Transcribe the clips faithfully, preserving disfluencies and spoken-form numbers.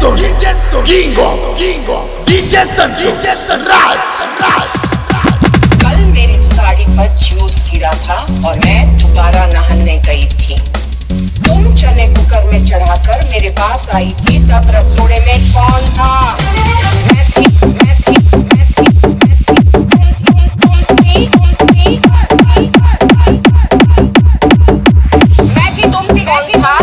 Sony, D J Sony, Gingo, Gingo, D J Santo, D J Raj, Raj। कल मेरी साड़ी पर juice गिरा था और मैं दोबारा नहाने गई थी। तुम चने कुकर में चढ़ाकर मेरे पास आई थी, तब रसोड़े में कौन था? मैं थी, मैं थी, मैं थी, मैं थी, तुम तुम तुम थी, तुम थी, मैं थी, तुम थी, कौन था?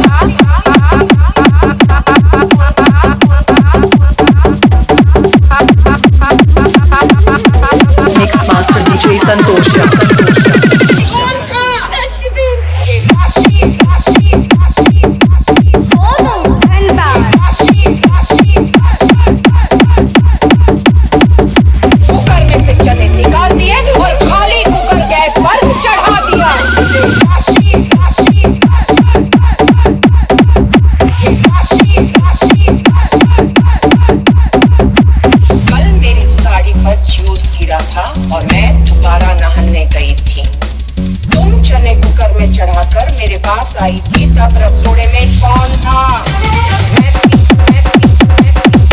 Mix Master D J Santosha, Santosha। और मैं दोबारा नहाने गई थी। तुम चने कुकर में चढ़ाकर मेरे पास आई थी, तब रसोड़े में कौन था? मैं थी, मैं थी, मैं थी,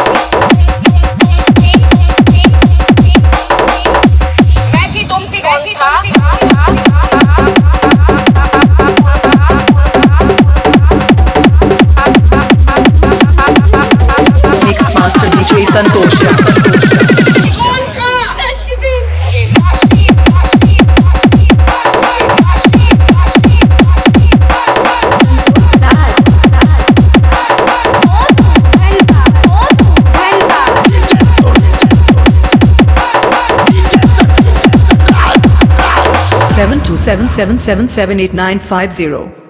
मैं थी, तुम थी, कौन था? Mix Master D J Santosha, Santosha। seven two seven seven seven seven eight nine five zero